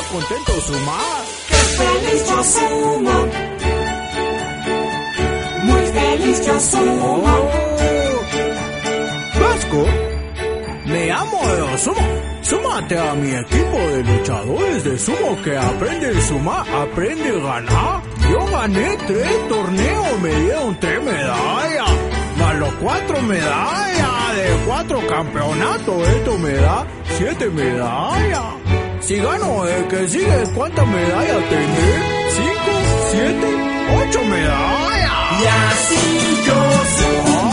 contento sumar. ¡Qué feliz yo sumo! Muy feliz yo sumo. Vasco, me amo de sumo. Súmate a mi equipo de luchadores de sumo que aprende a sumar, aprende a ganar. Yo gané 3 torneos, me dieron 3 medallas, más los 4 medallas de 4 campeonatos, esto me da 7 medallas. Si gano el que sigue, ¿cuántas medallas tendré? 5, 7, 8 medallas. Y así yo sumo.